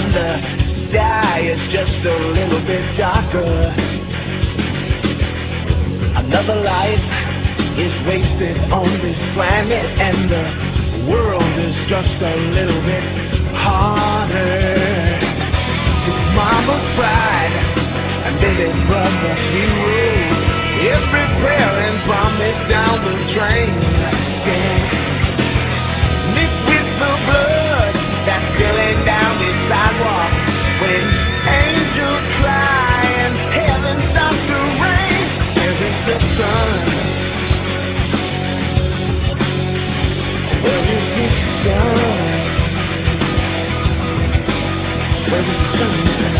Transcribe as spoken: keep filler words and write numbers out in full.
and the sky is just a little bit darker. Another life is wasted on this planet, and the world is just a little bit harder. His mama cried, and then his brother he ruled. Every prayer and promise down the drain, yeah. Mixed with the blood that's spilling down the sidewalk. When angels cry and heaven starts to rain, where is the sun? Where is the sun? Where is the sun?